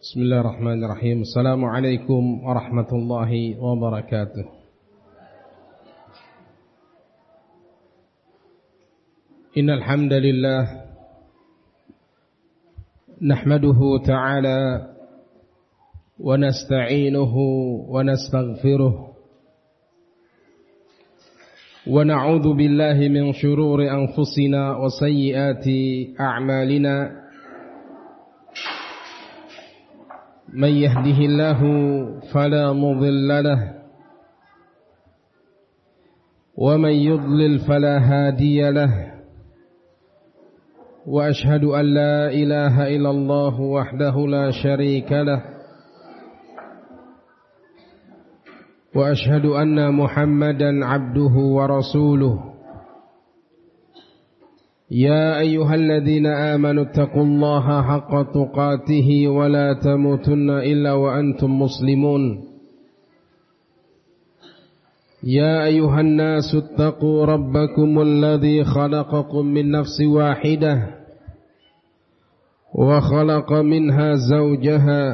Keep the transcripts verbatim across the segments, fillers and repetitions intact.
Bismillahirrahmanirrahim. Assalamualaikum warahmatullahi wabarakatuh. Innal hamdalillah nahmaduhu ta'ala wa nasta'inuhu wa nastaghfiruh wa na'udzu billahi min shururi anfusina wa sayyiati a'malina. من يهده الله فلا مضل له ومن يضلل فلا هادي له وأشهد أن لا إله إلا الله وحده لا شريك له وأشهد أن محمدا عبده ورسوله يا أيها الذين آمنوا اتقوا الله حق تقاته ولا تموتن إلا وأنتم مسلمون يا أيها الناس اتقوا ربكم الذي خلقكم من نفس واحدة وخلق منها زوجها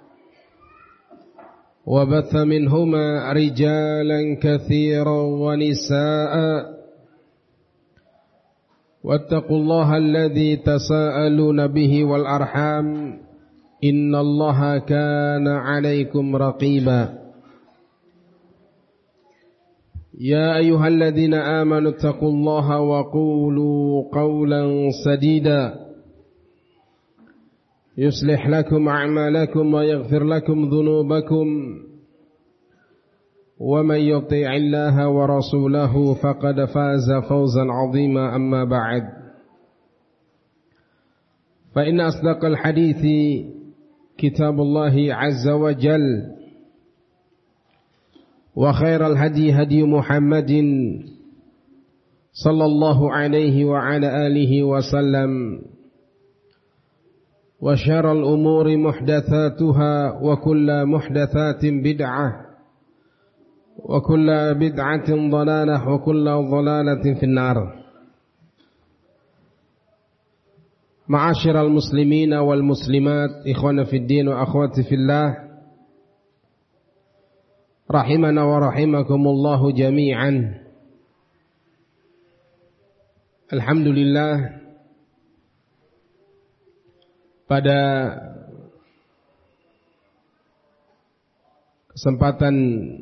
وبث منهما رجالا كثيرا ونساء واتقوا الله الذي تساءلون به والأرحام إن الله كان عليكم رقيبا يا أيها الذين آمنوا اتقوا الله وقولوا قولا سديدا يصلح لكم أعمالكم ويغفر لكم ذنوبكم ومن يطيع الله ورسوله فقد فاز فوزا عظيما. أما بعد فإن أصدق الحديث كتاب الله عز وجل وخير الهدي هدي محمد صلى الله عليه وعلى آله وسلم وشر الأمور محدثاتها وكل محدثات بدعة وكل بدعة ضلالة وكل ضلالة في النار. معاشر المسلمين والمسلمات إخوانا في الدين وأخواتي في الله رحمنا ورحمكم الله جميعا. Alhamdulillah, pada kesempatan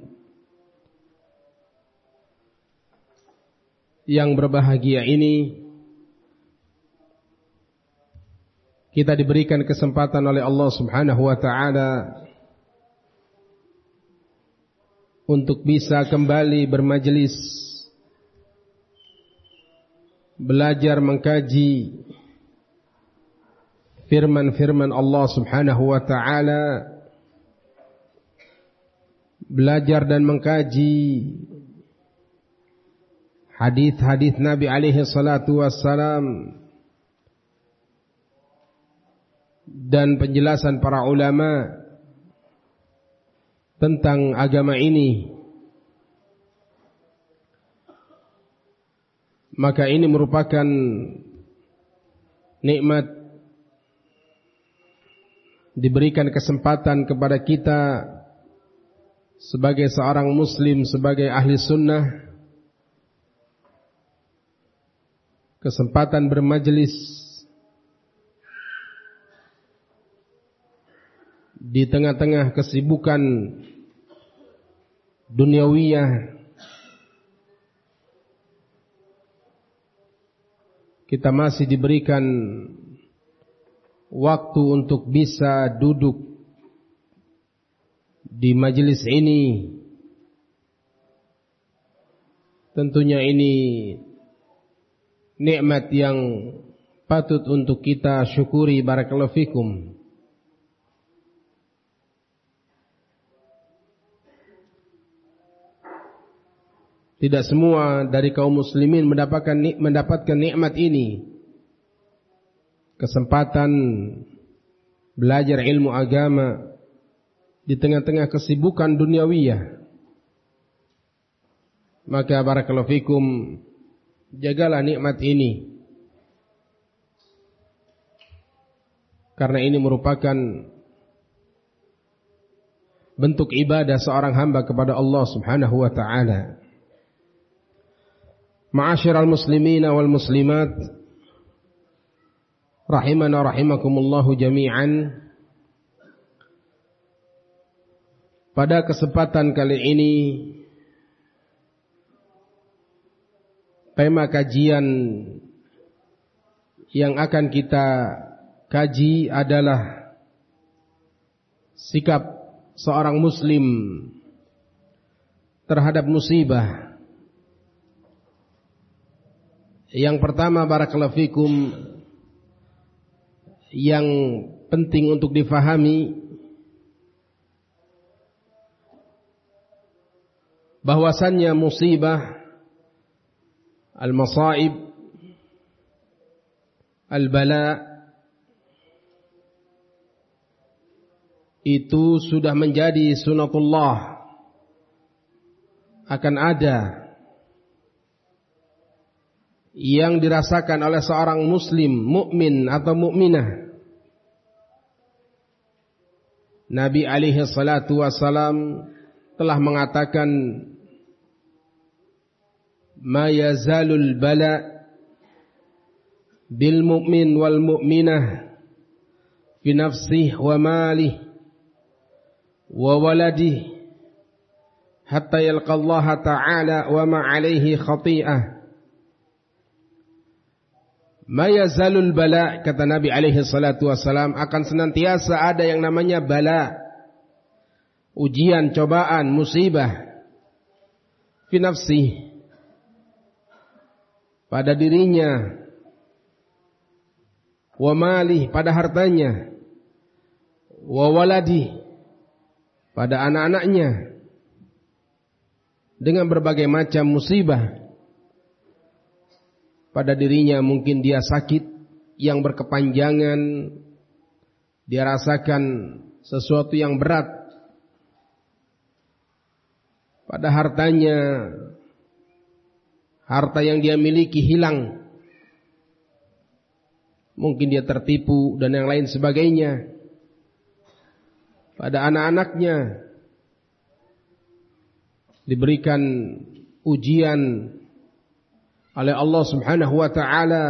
yang berbahagia ini kita diberikan kesempatan oleh Allah Subhanahu wa taala untuk bisa kembali bermajelis, belajar mengkaji firman-firman Allah Subhanahu wa taala, belajar dan mengkaji hadis-hadis Nabi alaihi salatu wassalam dan penjelasan para ulama tentang agama ini. Maka ini merupakan nikmat diberikan kesempatan kepada kita sebagai seorang muslim, sebagai ahli sunnah, kesempatan bermajelis di tengah-tengah kesibukan duniawiyah. Kita masih diberikan waktu untuk bisa duduk di majelis ini. Tentunya ini nikmat yang patut untuk kita syukuri. Barakallahu fikum. Tidak semua dari kaum muslimin mendapatkan mendapatkan nikmat ini, kesempatan belajar ilmu agama di tengah-tengah kesibukan duniawiyah. Maka barakallahu fikum, jagalah nikmat ini, karena ini merupakan bentuk ibadah seorang hamba kepada Allah Subhanahu wa taala. Ma'asyiral muslimina wal muslimat rahimana rahimakumullahu jami'an. Pada kesempatan kali ini tema kajian yang akan kita kaji adalah sikap seorang muslim terhadap musibah. Yang pertama, barakallahu fikum, yang penting untuk difahami bahwasannya musibah, al-masaib, al-bala itu sudah menjadi sunatullah, akan ada yang dirasakan oleh seorang muslim, mukmin atau mukminah. Nabi alaihi salatu wassalam telah mengatakan, ma yazalul bala bil mu'min wal mu'minah fi nafsihi wa malihi wa waladihi hatta yalqa Allah ta'ala wa ma 'alaihi khati'ah. Ma yazalul bala, kata Nabi alaihi salatu wassalam, akan senantiasa ada yang namanya bala, ujian, cobaan, musibah, fi nafsihi, pada dirinya, wa malih, pada hartanya, wa waladi, pada anak-anaknya, dengan berbagai macam musibah. Pada dirinya mungkin dia sakit yang berkepanjangan, dia rasakan sesuatu yang berat. Pada hartanya, harta yang dia miliki hilang, mungkin dia tertipu dan yang lain sebagainya. Pada anak-anaknya diberikan ujian oleh Allah Subhanahu wa taala,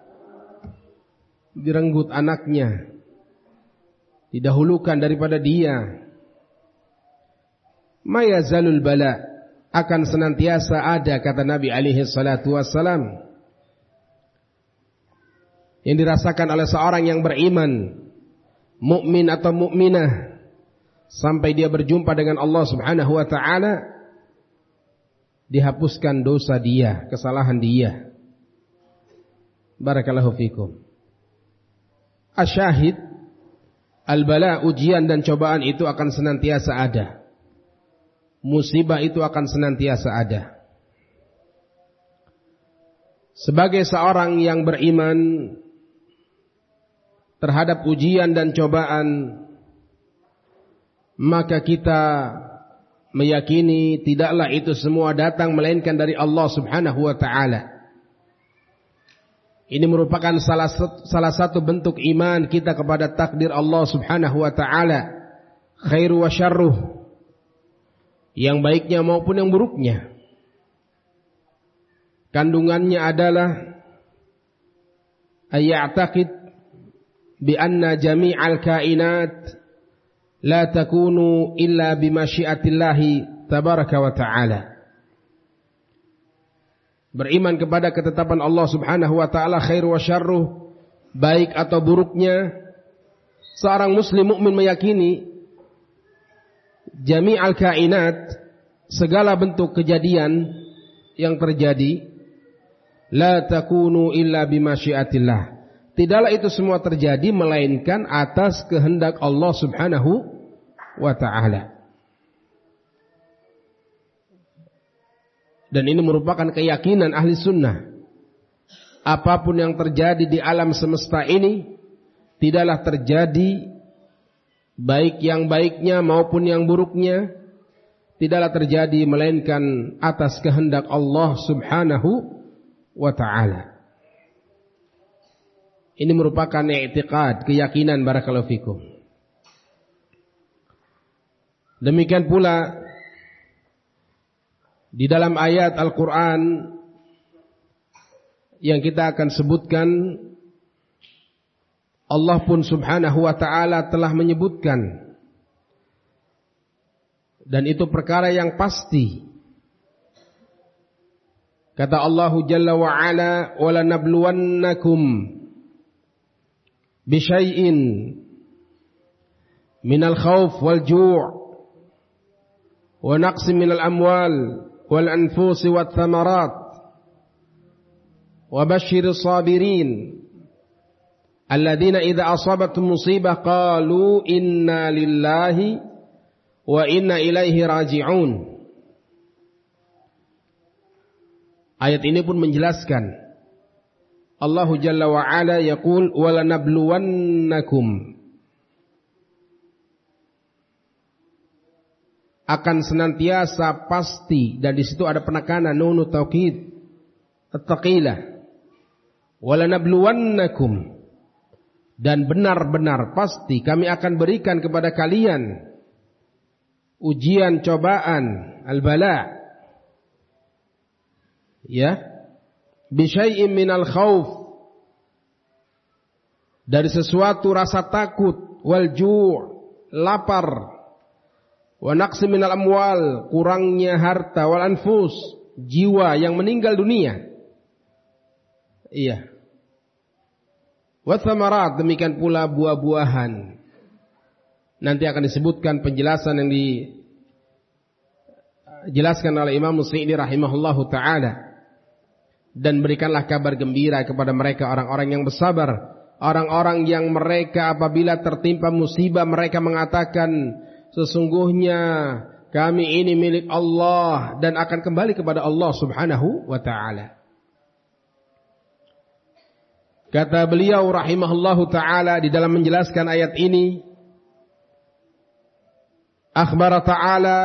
direnggut anaknya, didahulukan daripada dia. Ma yazalul bala, akan senantiasa ada, kata Nabi alaihi salatu wassalam, yang dirasakan oleh seorang yang beriman, mukmin atau mukminah, sampai dia berjumpa dengan Allah Subhanahu wa taala, dihapuskan dosa dia, kesalahan dia. Barakallahu fikum. Asyahid, al-bala, ujian dan cobaan itu akan senantiasa ada. Musibah itu akan senantiasa ada. Sebagai seorang yang beriman terhadap ujian dan cobaan, maka kita meyakini tidaklah itu semua datang melainkan dari Allah Subhanahu wa taala. Ini merupakan salah satu, salah satu bentuk iman kita kepada takdir Allah Subhanahu wa taala, khairu wa syarruh, yang baiknya maupun yang buruknya. Kandungannya adalah ayya'taqid bi anna jami'al kainat la takunu illa bimasyiatillahi tabaraka wa ta'ala. Beriman kepada ketetapan Allah Subhanahu wa ta'ala, khair wa syarruh, baik atau buruknya. Seorang muslim mukmin meyakini jami'al kainat, segala bentuk kejadian yang terjadi, la takunu illa bimasyiatillah, tidaklah itu semua terjadi melainkan atas kehendak Allah Subhanahu wa ta'ala. Dan ini merupakan keyakinan ahli sunnah. Apapun yang terjadi di alam semesta ini, tidaklah terjadi, baik yang baiknya maupun yang buruknya, tidaklah terjadi melainkan atas kehendak Allah Subhanahu wa ta'ala. Ini merupakan i'tiqad, keyakinan, barakallahu fikum. Demikian pula di dalam ayat Al-Quran yang kita akan sebutkan, Allah pun subhanahu wa ta'ala telah menyebutkan, dan itu perkara yang pasti. Kata Allah Jalla wa Ala, وَلَنَبْلُوَنَّكُمْ بِشَيْءٍ مِنَ الْخَوْفِ وَالْجُوعِ وَنَقْصٍ مِنَ الْأَمْوَالِ وَالْأَنْفُسِ وَالثَّمَرَاتِ وَبَشِّرِ الصَّابِرِينَ الَّذِينَ إِذَا أَصَابَتْهُمْ مُصِيبَةٌ قَالُوا إِنَّا لِلَّهِ وَإِنَّا إِلَيْهِ رَاجِعُونَ. Ayat ini pun menjelaskan, Allah Jalla wa Ala yaqul وَلَنَبْلُوَنَّكُمْ, akan senantiasa pasti, dan di situ ada penekanan nunu taukid at-taqilah, وَلَنَبْلُوَنَّكُمْ, dan benar-benar pasti kami akan berikan kepada kalian ujian, cobaan, al-bala, ya, bisyai'in minal khauf, dari sesuatu rasa takut, wal ju', lapar, wa naqsi minal amwal, kurangnya harta, wal anfus, jiwa yang meninggal dunia, iya, wa thamarat, demikian pula buah-buahan. Nanti akan disebutkan penjelasan yang dijelaskan oleh Imam Syi'ri rahimahullahu ta'ala. Dan berikanlah kabar gembira kepada mereka orang-orang yang bersabar, orang-orang yang mereka apabila tertimpa musibah mereka mengatakan, sesungguhnya kami ini milik Allah dan akan kembali kepada Allah subhanahu wa ta'ala. Kata beliau rahimahullahu ta'ala di dalam menjelaskan ayat ini, akhbara ta'ala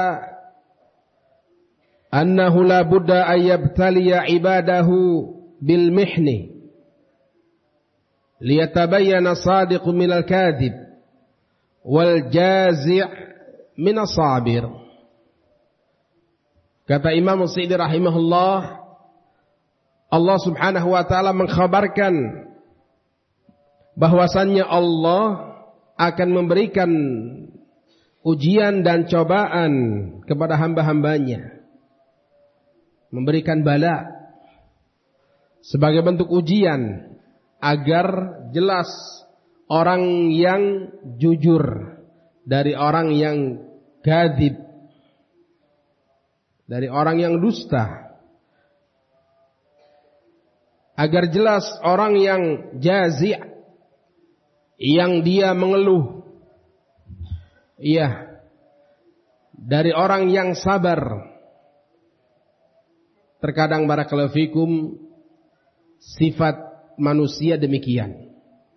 annahu la budda an yabtaliya ibadahu bil mihni liyatabayyana sadiqu minal kadhib wal jazi' minas sabir. Kata Imam Syi'ri rahimahullah, Allah subhanahu wa ta'ala mengkhabarkan bahwasannya Allah akan memberikan ujian dan cobaan kepada hamba-hambanya, memberikan bala sebagai bentuk ujian agar jelas orang yang jujur dari orang yang kadzib, dari orang yang dusta, agar jelas orang yang jazi', yang dia mengeluh, iya, dari orang yang sabar. Terkadang barakallahu fikum sifat manusia demikian.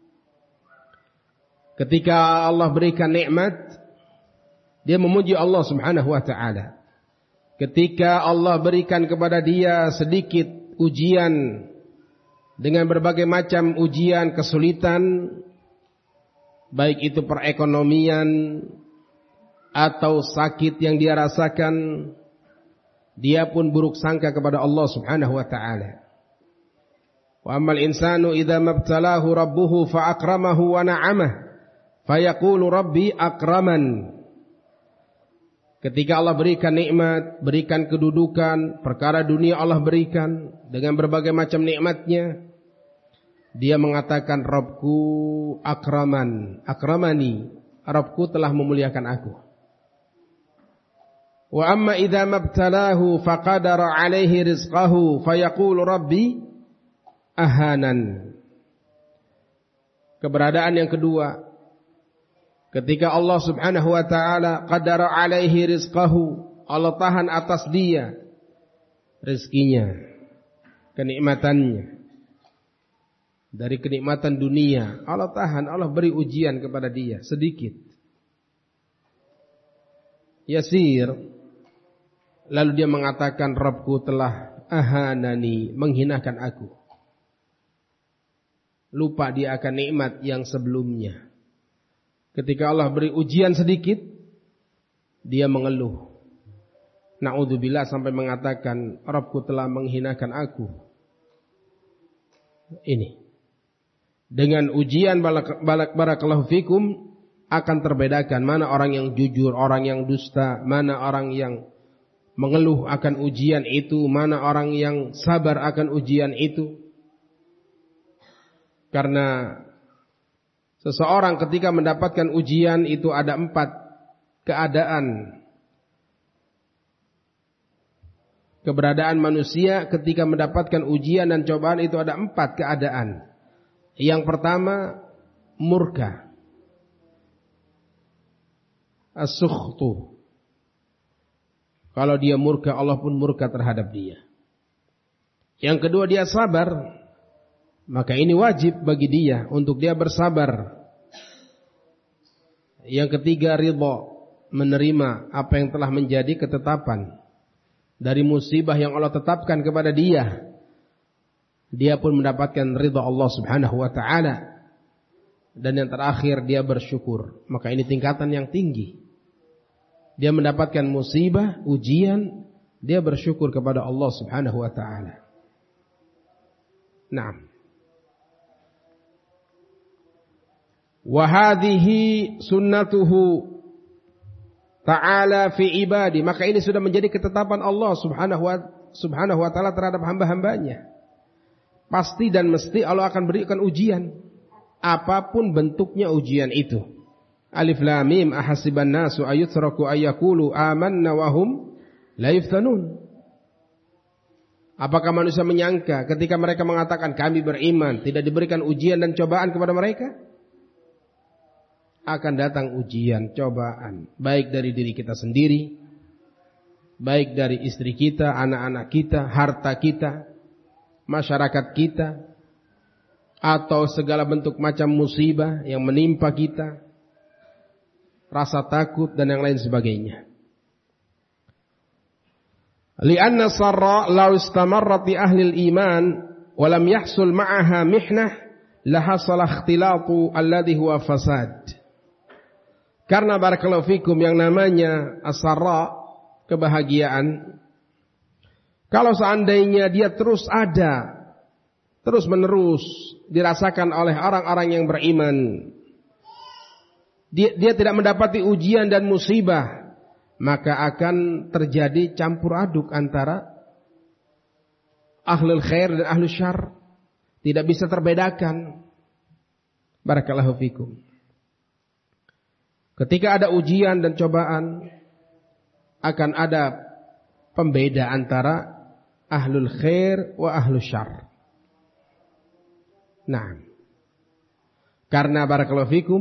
Ketika Allah berikan nikmat, dia memuji Allah subhanahu wa ta'ala. Ketika Allah berikan kepada dia sedikit ujian dengan berbagai macam ujian, kesulitan, baik itu perekonomian atau sakit yang dia rasakan, dia pun buruk sangka kepada Allah subhanahu wa ta'ala. Wa ammal insanu idza mabtalahu rabbuhu fa akramahu wa na'amah fa yaqulu rabbi akraman. Ketika Allah berikan nikmat, berikan kedudukan, perkara dunia Allah berikan dengan berbagai macam nikmatnya, dia mengatakan Rabbku akraman, akramani, Rabbku telah memuliakan aku. Wa amma idza mabtalahu faqadara alaihi rizqahu fayaqulu rabbi ahanan. Keberadaan yang kedua, ketika Allah subhanahu wa ta'ala qadara alaihi rizqahu, Allah tahan atas dia rezekinya, kenikmatannya. Dari kenikmatan dunia Allah tahan, Allah beri ujian kepada dia sedikit, yasir. Lalu dia mengatakan Rabbku telah ahanani, menghinakan aku. Lupa dia akan nikmat yang sebelumnya. Ketika Allah beri ujian sedikit, dia mengeluh. Na'udzubillah sampai mengatakan, Rabbku telah menghinakan aku. Ini. Dengan ujian balak, balak barakallahu fikum akan terbedakan mana orang yang jujur, orang yang dusta, mana orang yang mengeluh akan ujian itu, mana orang yang sabar akan ujian itu. Karena seseorang ketika mendapatkan ujian itu ada empat keadaan. Keberadaan manusia ketika mendapatkan ujian dan cobaan itu ada empat keadaan. Yang pertama, murka. As-sukhtu. Kalau dia murka, Allah pun murka terhadap dia. Yang kedua, dia sabar. Maka ini wajib bagi dia untuk dia bersabar. Yang ketiga, ridha, menerima apa yang telah menjadi ketetapan dari musibah yang Allah tetapkan kepada dia. Dia pun mendapatkan ridha Allah Subhanahu wa taala. Dan yang terakhir, dia bersyukur. Maka ini tingkatan yang tinggi. Dia mendapatkan musibah, ujian, dia bersyukur kepada Allah Subhanahu wa taala. Naam. Wa hadhihi sunnatuhu ta'ala fi ibadi. Maka ini sudah menjadi ketetapan Allah Subhanahu wa Subhanahu wa taala terhadap hamba-hambanya. Pasti dan mesti Allah akan berikan ujian, apapun bentuknya ujian itu. Alif lam mim ahasiban nasu ayutraku ayyaqulu amanna wa hum la yuftanun. Apakah manusia menyangka ketika mereka mengatakan kami beriman tidak diberikan ujian dan cobaan kepada mereka? Akan datang ujian, cobaan, baik dari diri kita sendiri, baik dari istri kita, anak-anak kita, harta kita, masyarakat kita, atau segala bentuk macam musibah yang menimpa kita, rasa takut dan yang lain sebagainya. Lianna sarra law istamarrat bi ahli al-iman wa lam yahsul ma'aha mihnah la hasala ikhtilatu alladhi huwa fasad. Karena barakallahu fikum yang namanya as-sarra, kebahagiaan, kalau seandainya dia terus ada, terus menerus dirasakan oleh orang-orang yang beriman, dia, dia tidak mendapati ujian dan musibah, maka akan terjadi campur aduk antara ahlul khair dan ahlul syarr. Tidak bisa terbedakan. Barakallahu fikum. Ketika ada ujian dan cobaan, akan ada pembeda antara ahlul khair wa ahlul syarr. Nah, karena barakallahu fikum,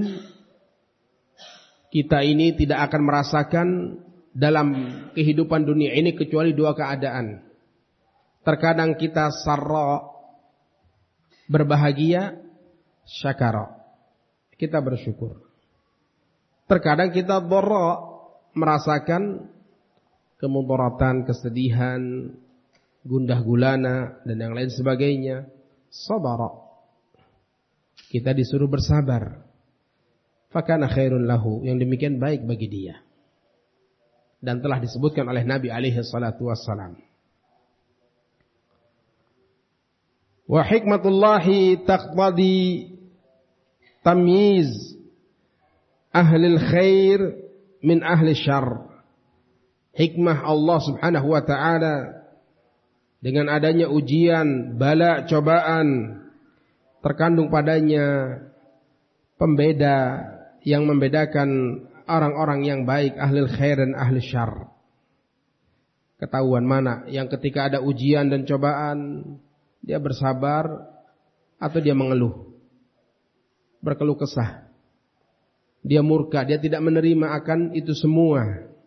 kita ini tidak akan merasakan dalam kehidupan dunia ini kecuali dua keadaan. Terkadang kita sarra, berbahagia, syakara, kita bersyukur. Terkadang kita dharra, merasakan kemudaratan, kesedihan, gundah gulana dan yang lain sebagainya. Sabara, kita disuruh bersabar. Fakana khairun lahu, yang demikian baik bagi dia. Dan telah disebutkan oleh Nabi alaihi salatu wassalam. Wa hikmatullahi taqtadi tamyiz ahlil khair min ahli syarr. Hikmah Allah Subhanahu wa taala dengan adanya ujian, bala, cobaan, terkandung padanya pembeda yang membedakan orang-orang yang baik, ahlil khair dan ahli syarr. Ketahuan mana yang ketika ada ujian dan cobaan dia bersabar atau dia mengeluh, berkeluh kesah. Dia murka, dia tidak menerima akan itu semua.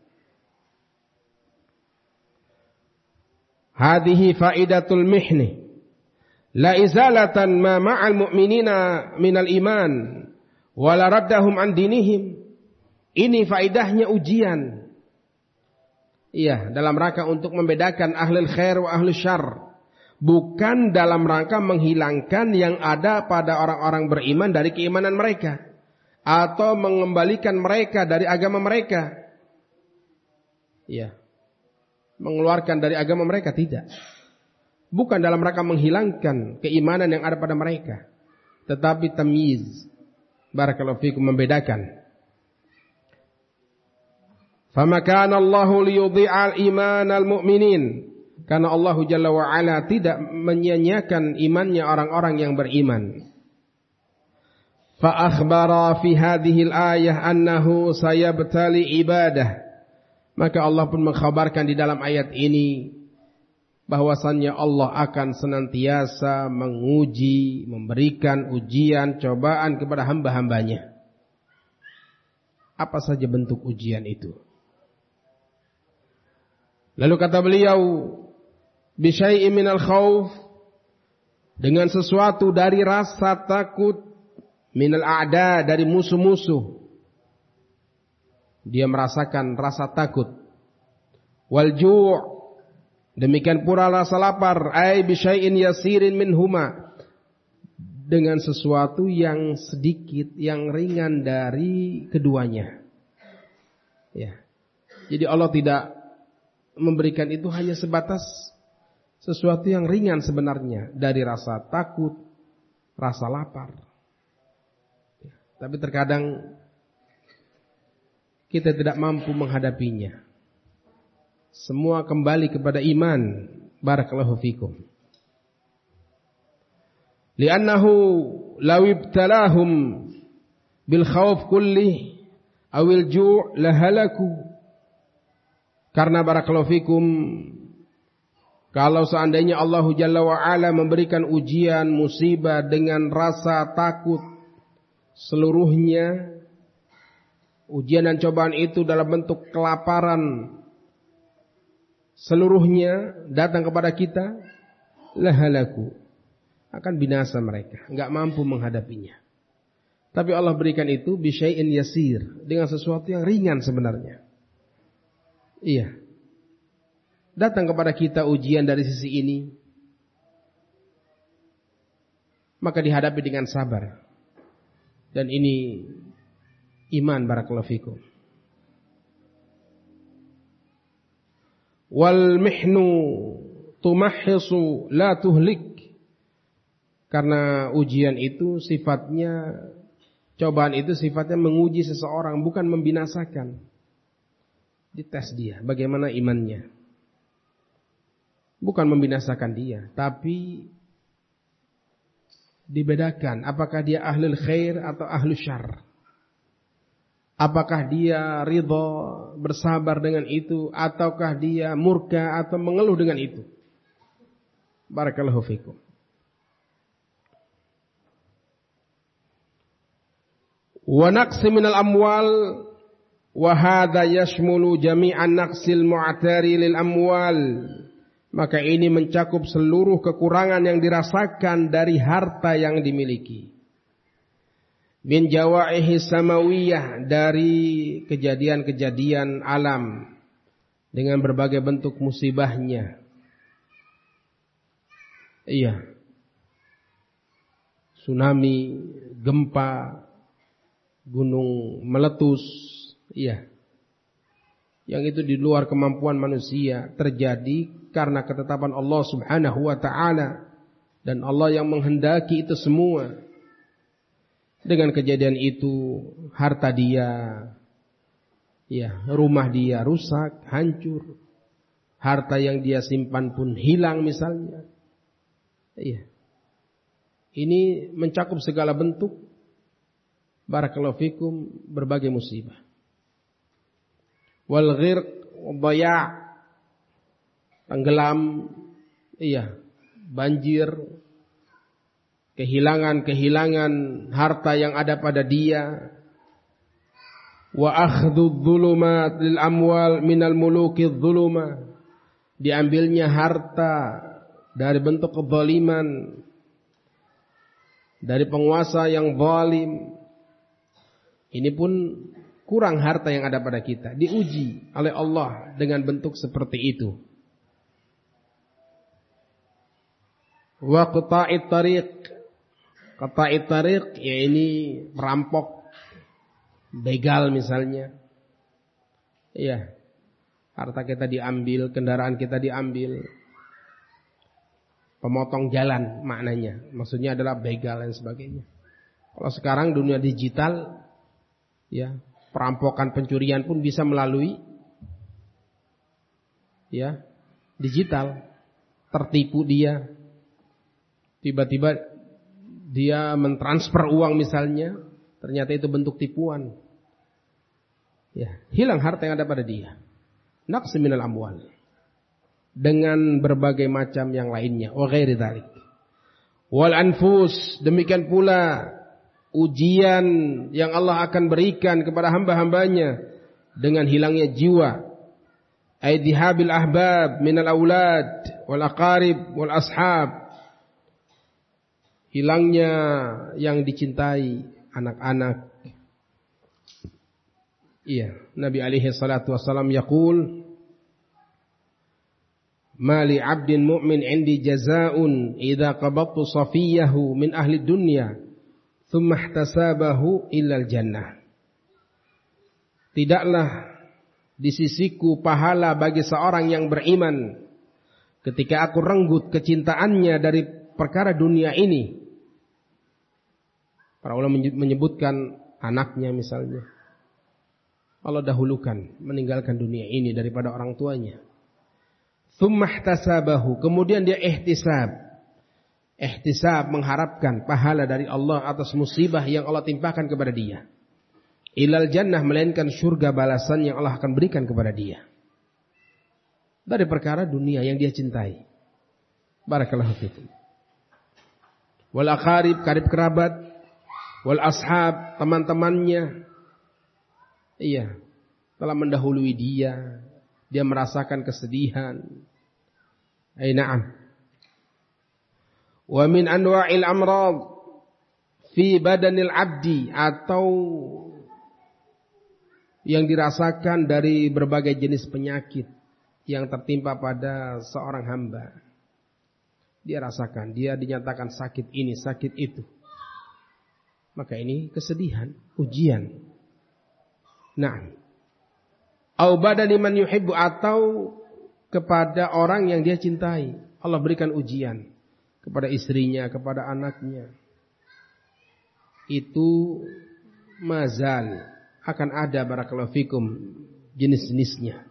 Hadhihi faidatul mihni la izalatan ma ma'al mu'minina minal iman wa la raddahum an dinihim. Ini faidahnya ujian. Iya, dalam rangka untuk membedakan ahlul khair wa ahlul syarr. Bukan dalam rangka menghilangkan yang ada pada orang-orang beriman dari keimanan mereka, atau mengembalikan mereka dari agama mereka. ya, mengeluarkan dari agama mereka, tidak. Bukan dalam rangka menghilangkan keimanan yang ada pada mereka, tetapi tamyiz, barakallahu fikum, membedakan. Fama kana Allahu liyudhi'al imanal mu'minin, karena Allah Jalla wa Ala tidak menyia-nyiakan imannya orang-orang yang beriman. Fa akhbara fi hadhihi al-ayah annahu sayabtali ibadah, maka Allah pun mengkhabarkan di dalam ayat ini bahwasannya Allah akan senantiasa menguji, memberikan ujian, cobaan kepada hamba-hambanya. Apa saja bentuk ujian itu? Lalu kata beliau, bisyai'in minal khauf, dengan sesuatu dari rasa takut, minal a'da, dari musuh-musuh. Dia merasakan rasa takut. Wal ju', demikian pula rasa lapar, ay bisyai'in yasirin minhuma, dengan sesuatu yang sedikit, yang ringan dari keduanya. Ya. Jadi Allah tidak memberikan itu hanya sebatas sesuatu yang ringan sebenarnya, dari rasa takut, rasa lapar. Ya. Tapi terkadang kita tidak mampu menghadapinya. Semua kembali kepada iman. Barakallahu fikum. Li'annahu law ibtalahum bil khauf kulli awil ju' lahalaku. Karena barakallahu fikum, kalau seandainya Allah Jalla wa Ala memberikan ujian, musibah dengan rasa takut seluruhnya, ujian dan cobaan itu dalam bentuk kelaparan seluruhnya datang kepada kita, lahalaku, akan binasa mereka, enggak mampu menghadapinya. Tapi Allah berikan itu bisyai'in yasir, dengan sesuatu yang ringan sebenarnya. Iya. Datang kepada kita ujian dari sisi ini, maka dihadapi dengan sabar. Dan ini iman, barakallahu fikum. Wal mihnu tumahhisu la tuhlik. Karena ujian itu sifatnya, cobaan itu sifatnya menguji seseorang, bukan membinasakan. Dites dia bagaimana imannya. Bukan membinasakan dia, tapi dibedakan apakah dia ahlul khair atau ahlul syarr. Apakah dia ridha, bersabar dengan itu, ataukah dia murka atau mengeluh dengan itu. Barakallahu fikum. Wa naqsi minal amwal, wa hadha yashmulu jami'an naqsil mu'tari lil amwal. Maka ini mencakup seluruh kekurangan yang dirasakan dari harta yang dimiliki. Min jawaihi samawiyah, dari kejadian-kejadian alam dengan berbagai bentuk musibahnya. Iya. Tsunami, gempa, gunung meletus, iya. Yang itu di luar kemampuan manusia, terjadi karena ketetapan Allah Subhanahu wa taala, dan Allah yang menghendaki itu semua. Dengan kejadian itu, harta dia, ya, rumah dia rusak, hancur. Harta yang dia simpan pun hilang misalnya. Iya. Ini mencakup segala bentuk, barakallahu fikum, berbagai musibah. Wal ghirq dhaya', tenggelam, iya, banjir, kehilangan-kehilangan harta yang ada pada dia. Wa akhdhu dhulumat lil amwal minal muluki dhuluma, diambilnya harta dari bentuk kezaliman dari penguasa yang zalim. Ini pun kurang harta yang ada pada kita, diuji oleh Allah dengan bentuk seperti itu. Wa qata'it tariq, qata'it tariq, ya ini merampok, begal misalnya. Iya. harta kita diambil, kendaraan kita diambil. Pemotong jalan maknanya. Maksudnya adalah begal dan sebagainya. Kalau sekarang dunia digital, ya, perampokan pencurian pun bisa melalui ya, digital. Tertipu dia. Tiba-tiba dia mentransfer uang misalnya, ternyata itu bentuk tipuan. Ya, hilang harta yang ada pada dia. Naqsi minal amwal. Dengan berbagai macam yang lainnya. Wa ghairi dzalik. Wal anfus, demikian pula ujian yang Allah akan berikan kepada hamba-hambanya dengan hilangnya jiwa. Aidihabil ahbab minal aulad wal aqarib wal ashab. Hilangnya yang dicintai, anak-anak. Iya, Nabi alaihi salatu wassalam yaqul, "Ma li 'abdin mu'min 'indi jazaa'un idza qabattu safiyahu min ahli dunya, thumma ihtasabahu illa al-jannah." Tidaklah di sisiku pahala bagi seorang yang beriman ketika aku renggut kecintaannya dari perkara dunia ini. Para ulama menyebutkan anaknya misalnya. Allah dahulukan meninggalkan dunia ini daripada orang tuanya. Tsumma ihtasabahu, kemudian dia ihtisab. Ihtisab mengharapkan pahala dari Allah atas musibah yang Allah timpakan kepada dia. Ilal jannah, melainkan surga balasan yang Allah akan berikan kepada dia. Dari perkara dunia yang dia cintai. Barakallahu fikum. Wal aqarib, karib kerabat. Wal ashab, teman-temannya. Iya, telah mendahului dia. Dia merasakan kesedihan. Ay na'am. Wa min anwa'il amrad fi badanil abdi, atau yang dirasakan dari berbagai jenis penyakit yang tertimpa pada seorang hamba. Dia rasakan, dia dinyatakan sakit ini, sakit itu. Maka ini kesedihan, ujian. Nah, au badani man yuhibbu, atau kepada orang yang dia cintai. Allah berikan ujian kepada istrinya, kepada anaknya. Itu mazal, akan ada barakallahu fikum jenis-jenisnya.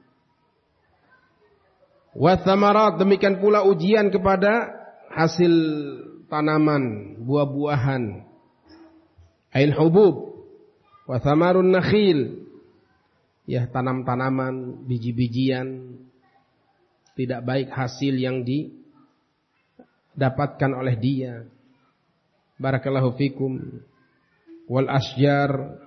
Wa thamarat, demikian pula ujian kepada hasil tanaman, buah-buahan. Ail hubub wa thamarun nakhil, ya, tanam-tanaman, biji-bijian, tidak baik hasil yang didapatkan oleh dia. Barakallahu fikum. Wal asjar,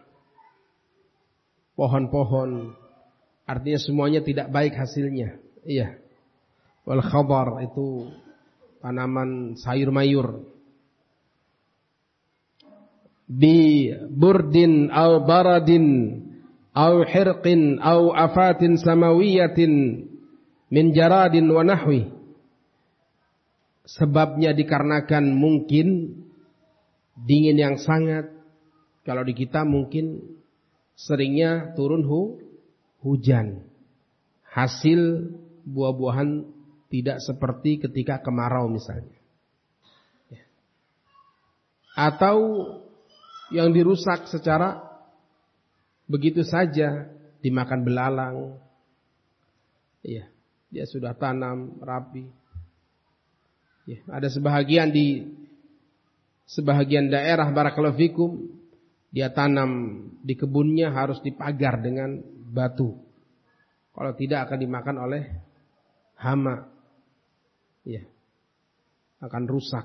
pohon-pohon, artinya semuanya tidak baik hasilnya. Iya. Wal khabar, itu tanaman sayur mayur. Bi burdin au baradin au hirqin au afatin samawiyatin min jaradin wa nahwi. Sebabnya dikarenakan mungkin dingin yang sangat. Kalau di kita mungkin seringnya turun hu, hujan. Hasil buah-buahan tidak seperti ketika kemarau misalnya. Atau yang dirusak secara begitu saja, dimakan belalang. Iya, dia sudah tanam rapi. Ya, ada sebahagian di sebahagian daerah barakallahu fikum, dia tanam di kebunnya harus dipagar dengan batu. Kalau tidak akan dimakan oleh hama. Ya, akan rusak.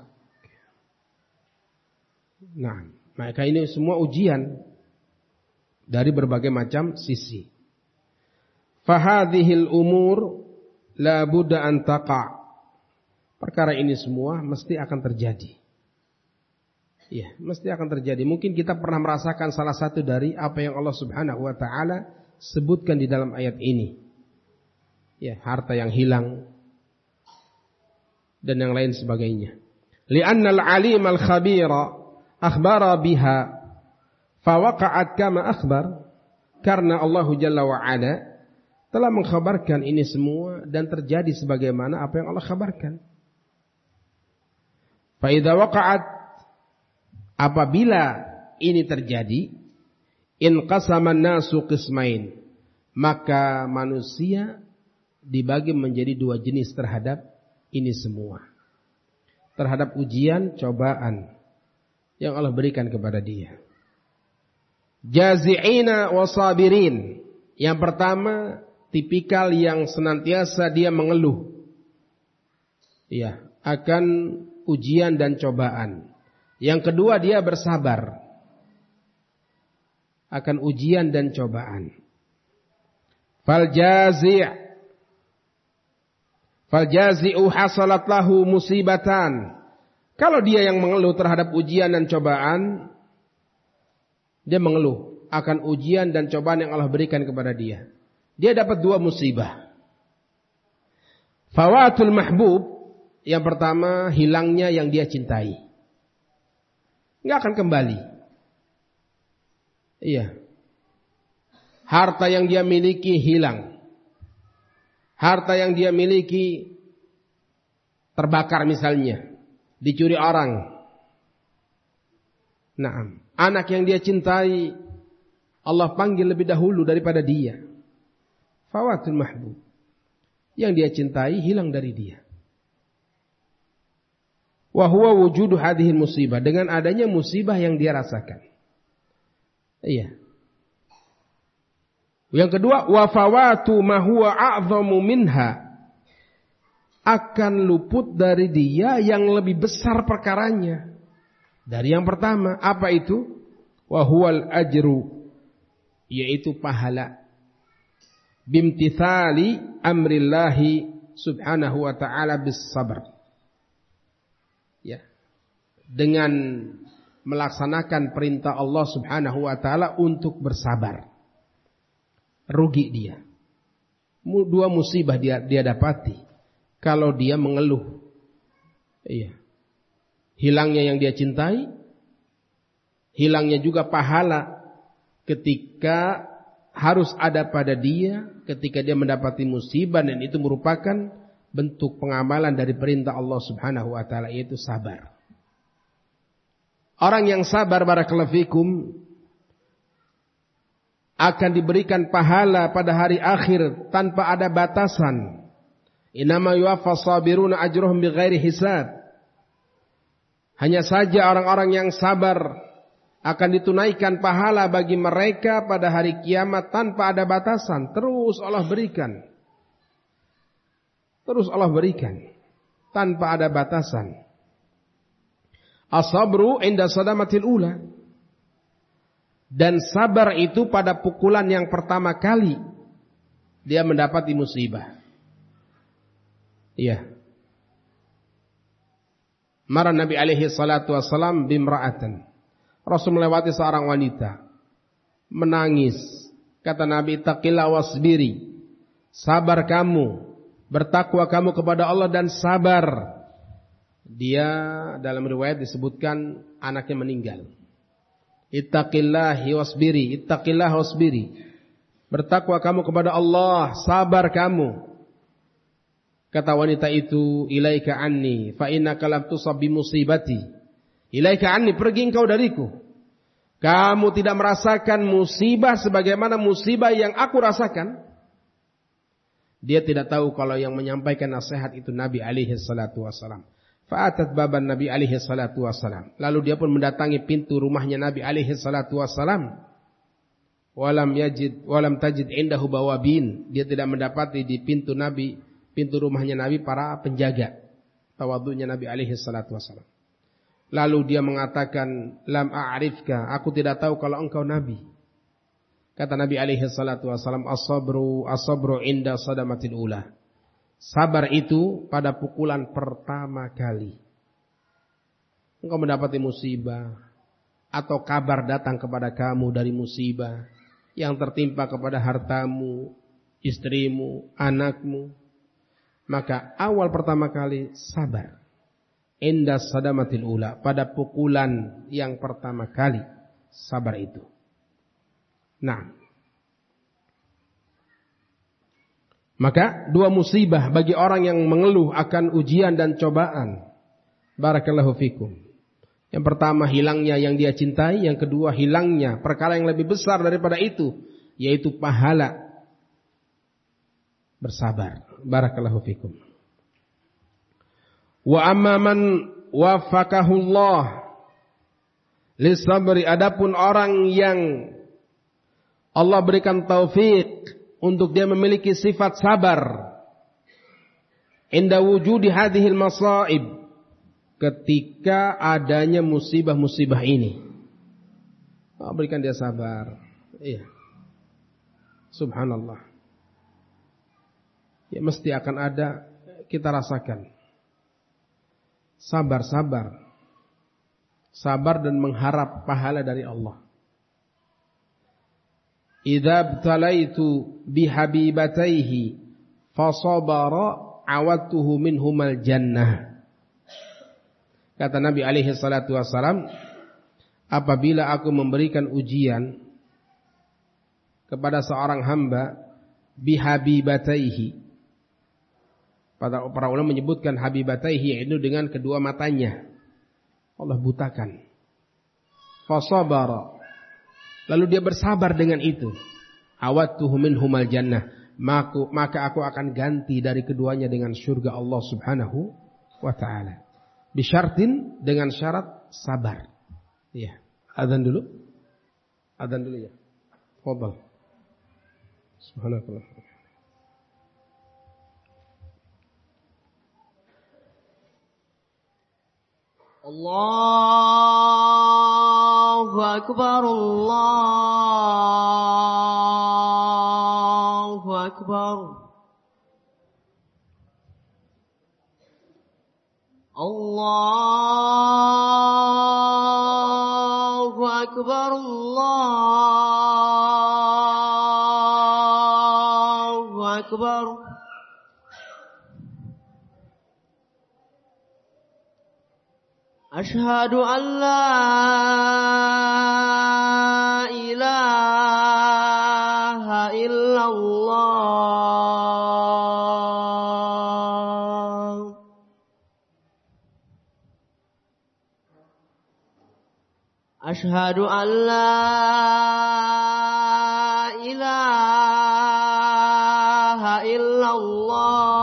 Nah, maka ini semua ujian dari berbagai macam sisi. Fahadhil umur la budda an taqa. Perkara ini semua mesti akan terjadi. Ya, mesti akan terjadi. Mungkin kita pernah merasakan salah satu dari apa yang Allah Subhanahu wa taala sebutkan di dalam ayat ini. Ya, harta yang hilang dan yang lain sebagainya. Li'annal 'alimal khabira akhbara biha fawaqa'at kama akhbar, karena Allah Jalla wa Ala telah mengkhabarkan ini semua dan terjadi sebagaimana apa yang Allah khabarkan. Fa idza waqa'at, apabila ini terjadi, inqasama an-nasu qismain, maka manusia dibagi menjadi dua jenis terhadap ini semua. Terhadap ujian, cobaan yang Allah berikan kepada dia. Jazi'ina wa sabirin. Yang pertama, tipikal yang senantiasa dia mengeluh. Ya, akan ujian dan cobaan. Yang kedua, dia bersabar akan ujian dan cobaan. Fal jazi' fal jazi'u hasalat lahu musibatan. Kalau dia yang mengeluh terhadap ujian dan cobaan, dia mengeluh akan ujian dan cobaan yang Allah berikan kepada dia, dia dapat dua musibah. Fawatul mahbub, yang pertama, hilangnya yang dia cintai, nggak akan kembali. Iya. Harta yang dia miliki hilang. Harta yang dia miliki terbakar misalnya, dicuri orang. Naam. Anak yang dia cintai Allah panggil lebih dahulu daripada dia. Fawatul mahbub. Yang dia cintai hilang dari dia. Wa huwa wujudu hadhihi musibah, dengan adanya musibah yang dia rasakan. Iya. Yang kedua, wa fawatu ma huwa a'zamu minha, akan luput dari dia yang lebih besar perkaranya dari yang pertama. Apa itu? Wa huwal ajru, yaitu pahala. Bimtithali amrillahi subhanahu wa ta'ala bis sabr. Ya. Dengan melaksanakan perintah Allah subhanahu wa ta'ala untuk bersabar. Rugi dia. Dua musibah dia, dia dapati kalau dia mengeluh. Iya. Hilangnya yang dia cintai, hilangnya juga pahala ketika harus ada pada dia ketika dia mendapati musibah, dan itu merupakan bentuk pengamalan dari perintah Allah subhanahu wa ta'ala, yaitu sabar. Orang yang sabar, barakallahu fikum, akan diberikan pahala pada hari akhir tanpa ada batasan. Innama yuwaffas sabiruna ajruhum bighairi hisab. Hanya saja orang-orang yang sabar akan ditunaikan pahala bagi mereka pada hari kiamat tanpa ada batasan. Terus Allah berikan. Terus Allah berikan tanpa ada batasan. As-sabru inda sadamatil ula. Dan sabar itu pada pukulan yang pertama kali dia mendapati musibah. Iya. Mara Nabi alaihi salatu wassalam bimra'atan. Rasul melewati seorang wanita, menangis. Kata Nabi, taqillah wasbiri. Sabar kamu, bertakwa kamu kepada Allah dan sabar. Dia dalam riwayat disebutkan anaknya meninggal. Ittaqillahi wasbiri, ittaqillah wasbiri. Bertakwa kamu kepada Allah, sabar kamu. Kata wanita itu, ilaika anni fa innaka lam tusab bi musibati. Ilaika anni, pergi engkau dariku. Kamu tidak merasakan musibah sebagaimana musibah yang aku rasakan. Dia tidak tahu kalau yang menyampaikan nasihat itu Nabi alaihi salatu wassalam. Fa'atat baban Nabi alaihi salatu wassalam. Lalu dia pun mendatangi pintu rumahnya Nabi alaihi salatu wassalam. Walam yajid, walam tajid indahu bawabin. Dia tidak mendapati di pintu Nabi, pintu rumahnya Nabi para penjaga. Tawadhu'nya Nabi alaihi salatu wassalam. Lalu dia mengatakan, lam a'rifka, aku tidak tahu kalau engkau Nabi. Kata Nabi alaihi salatu wassalam, as-sabru as-sabru inda sadamatil ula. Sabar itu pada pukulan pertama kali. Engkau mendapati musibah atau kabar datang kepada kamu dari musibah yang tertimpa kepada hartamu, istrimu, anakmu. Maka awal pertama kali sabar. Inda sadamatil ula, pada pukulan yang pertama kali, sabar itu. Nah, Maka dua musibah bagi orang yang mengeluh akan ujian dan cobaan. Barakallahu fikum. Yang pertama hilangnya yang dia cintai, yang kedua hilangnya perkara yang lebih besar daripada itu, yaitu pahala bersabar. Barakallahu fikum. Wa amma man waffaqahullah lisabri, adapun orang yang Allah berikan taufik untuk dia memiliki sifat sabar inda wujudi hadhil masaib, ketika adanya musibah-musibah ini, Allah berikan dia sabar. Iya. Subhanallah. Ya mesti akan ada, kita rasakan. Sabar-sabar. Sabar dan mengharap pahala dari Allah. Idza btalaitu bihabibataihi fasabara awatuhu minhumal jannah. Kata Nabi alaihi salatu wassalam, apabila aku memberikan ujian kepada seorang hamba bihabibataihi, para para ulama menyebutkan habibataihi yaitu dengan kedua matanya. Allah butakan. Fasabara. Lalu dia bersabar dengan itu. Awattuhu minhumal jannah. Maka, maka aku akan ganti dari keduanya dengan surga Allah subhanahu wa ta'ala. Bisyartin, dengan syarat sabar. Iya. Adzan dulu. Adzan dulu ya. Fadhal. Subhanallah. Allahu Akbar, Allahu Akbar. Allahu Akbar, Allahu Akbar. Ashhadu an la ilaha illallah. Ashhadu an la ilaha illallah.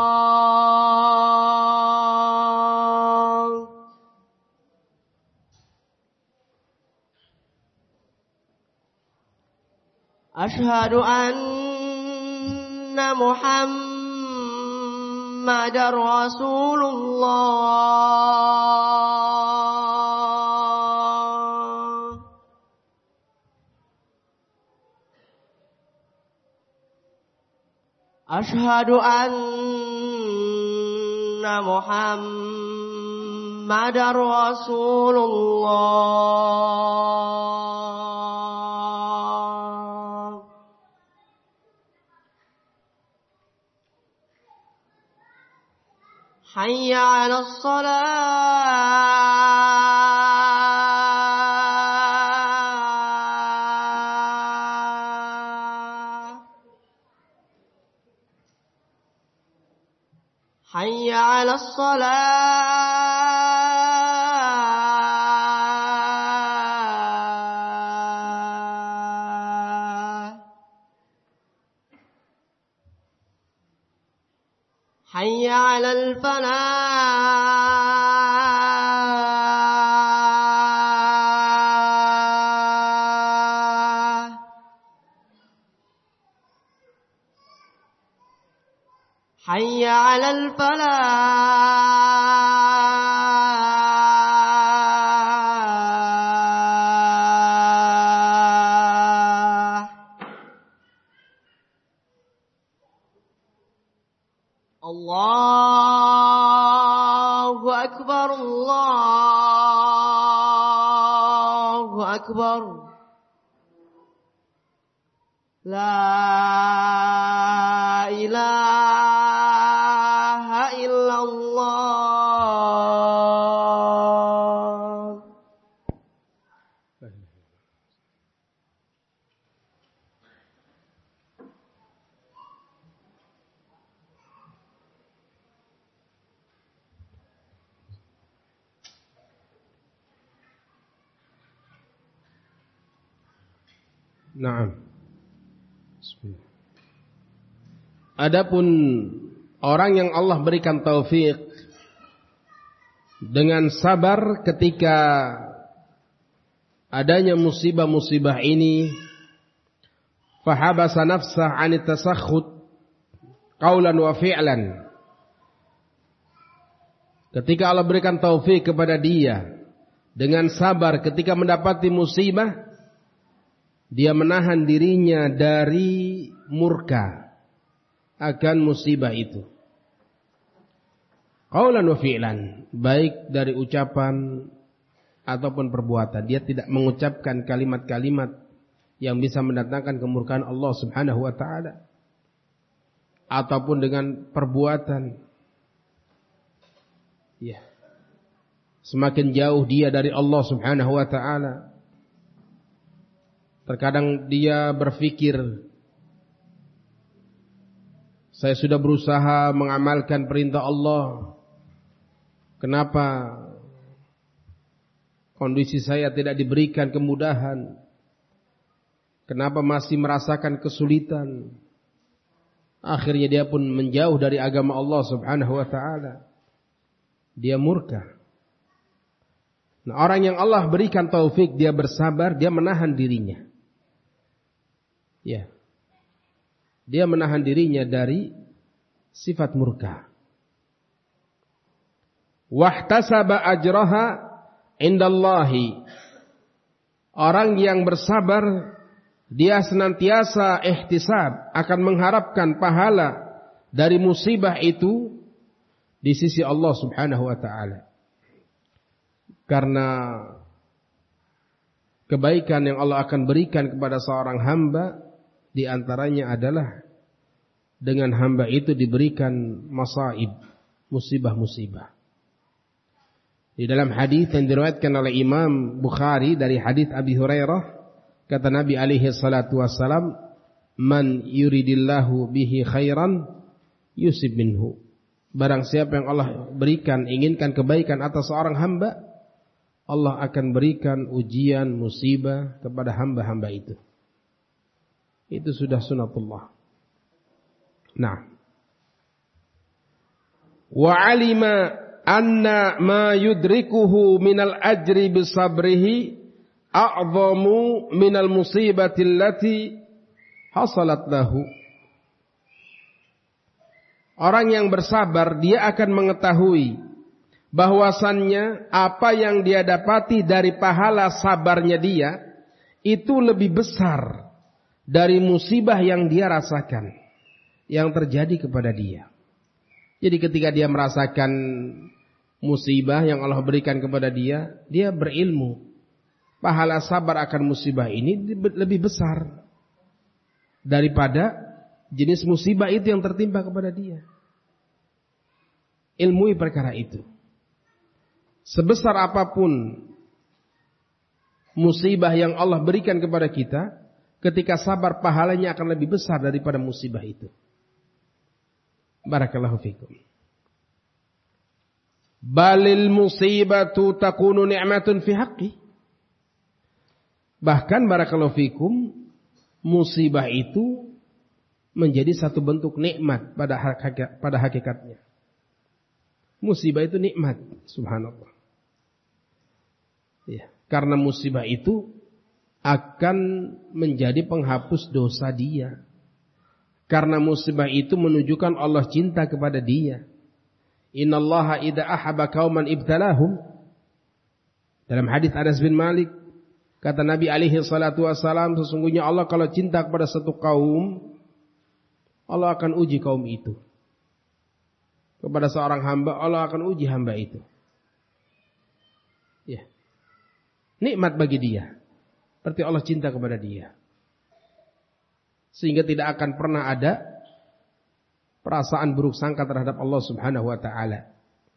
Ashhadu anna Muhammadar Rasulullah. Ashhadu anna Muhammadar Rasulullah. Hayya 'alas shalah. Hayya 'alas shalah. Hayya 'alal falah. Hayya 'alal falah. Allahu Akbar, Allahu Akbar. La ilaha illallah. Naam. Adapun orang yang Allah berikan taufik dengan sabar ketika adanya musibah-musibah ini, fahabasa nafsah 'anit tasakhut qaulan wa fi'lan. Ketika Allah berikan taufik kepada dia dengan sabar ketika mendapati musibah, dia menahan dirinya dari murka akan musibah itu. Qaulan wa fi'lan, baik dari ucapan ataupun perbuatan. Dia tidak mengucapkan kalimat-kalimat yang bisa mendatangkan kemurkaan Allah Subhanahu wa taala, ataupun dengan perbuatan. Ya. Semakin jauh dia dari Allah Subhanahu wa taala. Terkadang dia berpikir, saya sudah berusaha mengamalkan perintah Allah, kenapa kondisi saya tidak diberikan kemudahan? Kenapa masih merasakan kesulitan? Akhirnya dia pun menjauh dari agama Allah Subhanahu wa taala. Dia murka. Nah, orang yang Allah berikan taufik, dia bersabar, dia menahan dirinya. Ya. Dia menahan dirinya dari sifat murka. Wahtasaba ajraha indallahi. Orang yang bersabar, dia senantiasa ihtisab, akan mengharapkan pahala dari musibah itu di sisi Allah Subhanahu wa taala. Karena kebaikan yang Allah akan berikan kepada seorang hamba, di antaranya adalah dengan hamba itu diberikan masaib, musibah-musibah. Di dalam hadis yang diriwayatkan oleh Imam Bukhari dari hadis Abi Hurairah, kata Nabi alaihi salatu wassalam, "Man yuridillahu bihi khairan yusib minhu." Barang siapa yang Allah berikan, inginkan kebaikan atas seorang hamba, Allah akan berikan ujian, musibah kepada hamba-hamba itu. Itu sudah sunatullah. Nah, wa alima anna ma yudrikuhu minal ajri bisabrihi a'zamu minal musibati allati hasalat lahu. Orang yang bersabar, dia akan mengetahui bahwasannya apa yang dia dapati dari pahala sabarnya dia itu lebih besar dari musibah yang dia rasakan, yang terjadi kepada dia. Jadi ketika dia merasakan musibah yang Allah berikan kepada dia, dia berilmu pahala sabar akan musibah ini lebih besar daripada jenis musibah itu yang tertimpa kepada dia. Ilmui perkara itu. Sebesar apapun musibah yang Allah berikan kepada kita, ketika sabar pahalanya akan lebih besar daripada musibah itu. Barakallahu fikum. Balil musibatu takunu ni'matun fi haqqi. Bahkan barakallahu fikum, musibah itu menjadi satu bentuk nikmat pada pada hakikatnya. Musibah itu nikmat, subhanallah. Ya, karena musibah itu akan menjadi penghapus dosa dia. Karena musibah itu menunjukkan Allah cinta kepada dia. Innallaha idza ahabba qauman ibtalahum. Dalam hadis Anas bin Malik, kata Nabi alaihi salatu wasalam, sesungguhnya Allah kalau cinta kepada satu kaum, Allah akan uji kaum itu. Kepada seorang hamba, Allah akan uji hamba itu. Ya. Nikmat bagi dia. Berarti Allah cinta kepada dia. Sehingga tidak akan pernah ada perasaan buruk sangka terhadap Allah Subhanahu wa taala.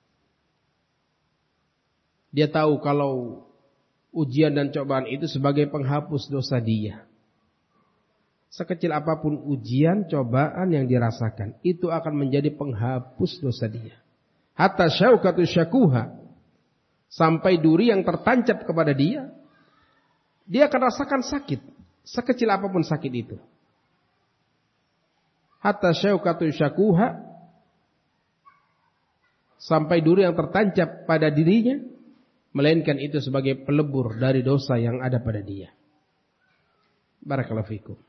Dia tahu kalau ujian dan cobaan itu sebagai penghapus dosa dia. Sekecil apapun ujian, cobaan yang dirasakan, itu akan menjadi penghapus dosa dia. Hatta syaukatu syakuha, sampai duri yang tertancap kepada dia, dia akan rasakan sakit sekecil apapun sakit itu. Hatta syaukatu syakuha, sampai duri yang tertancap pada dirinya, melainkan itu sebagai pelebur dari dosa yang ada pada dia. Barakallahu fikum.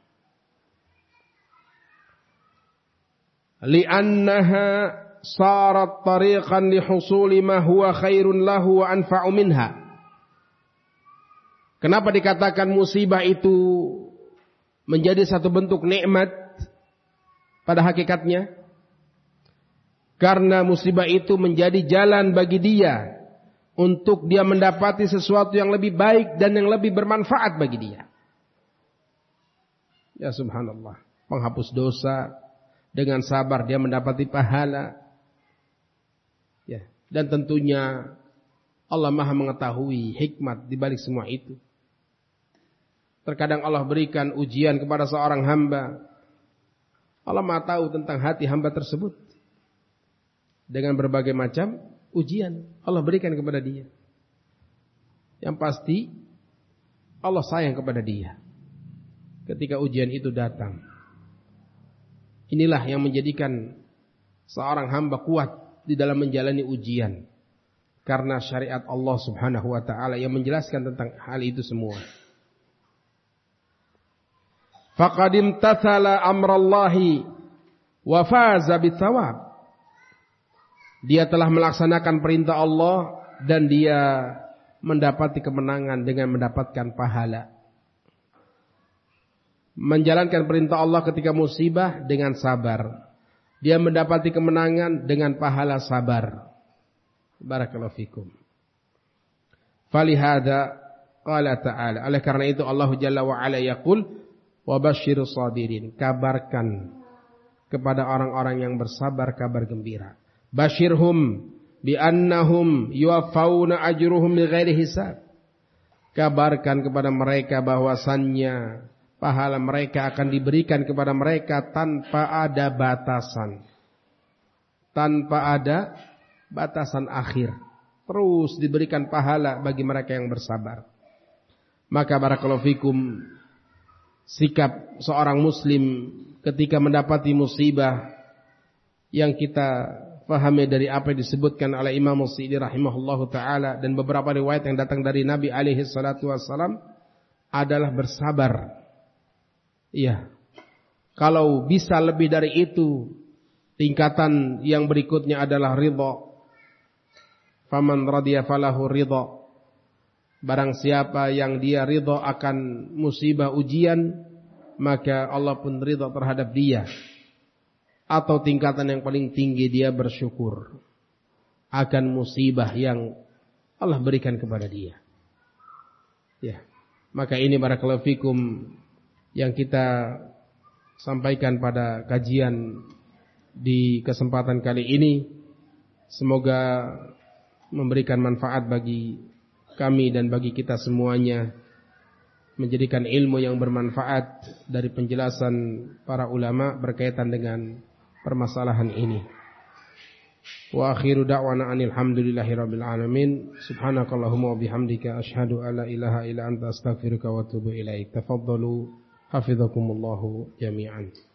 Li'annaha sarat tariqan lihusuli ma huwa khairun lahu wa anfa'u minha. Kenapa dikatakan musibah itu menjadi satu bentuk nikmat pada hakikatnya? Karena musibah itu menjadi jalan bagi dia untuk dia mendapati sesuatu yang lebih baik dan yang lebih bermanfaat bagi dia. Ya subhanallah, penghapus dosa, dengan sabar dia mendapati pahala. Ya, dan tentunya Allah Maha mengetahui hikmat di balik semua itu. Terkadang Allah berikan ujian kepada seorang hamba. Allah Maha tahu tentang hati hamba tersebut. Dengan berbagai macam ujian Allah berikan kepada dia. Yang pasti Allah sayang kepada dia ketika ujian itu datang. Inilah yang menjadikan seorang hamba kuat di dalam menjalani ujian. Karena syariat Allah subhanahu wa ta'ala yang menjelaskan tentang hal itu semua. Faqad imtathala amrallahi wa faza bitsawab. Dia telah melaksanakan perintah Allah dan dia mendapati kemenangan dengan mendapatkan pahala. Menjalankan perintah Allah ketika musibah dengan sabar. Dia mendapati kemenangan dengan pahala sabar. Barakallahu fikum. Falihada qala ta'ala. Oleh karena itu Allah Jalla wa Ala yaqul wa basyirus sabirin. Kabarkan kepada orang-orang yang bersabar kabar gembira. Basyirhum bi annahum yuwaffawna ajruhum bighairi hisab. Kabarkan kepada mereka bahwasannya pahala mereka akan diberikan kepada mereka tanpa ada batasan. Tanpa ada batasan akhir. Terus diberikan pahala bagi mereka yang bersabar. Maka barakallahu fikum, sikap seorang muslim ketika mendapati musibah yang kita pahami dari apa yang disebutkan oleh Imam As-Sidi rahimahullahu ta'ala dan beberapa riwayat yang datang dari Nabi alaihi salatu wassalam adalah bersabar. Iya. Kalau bisa lebih dari itu, tingkatan yang berikutnya adalah ridha. Faman radiya falahu ridha. Barang siapa yang dia ridha akan musibah ujian, maka Allah pun ridha terhadap dia. Atau tingkatan yang paling tinggi, dia bersyukur akan musibah yang Allah berikan kepada dia. Ya. Maka ini barakallahu fikum yang kita sampaikan pada kajian di kesempatan kali ini. Semoga memberikan manfaat bagi kami dan bagi kita semuanya, menjadikan ilmu yang bermanfaat dari penjelasan para ulama berkaitan dengan permasalahan ini. Wa akhiru da'wana anil hamdulillahi rabbil alamin. Subhanakallahumma wa bihamdika asyhadu an la ilaha illa anta astaghfiruka wa atubu ilaik. Tafaddalu hafizakumullahu jami'an.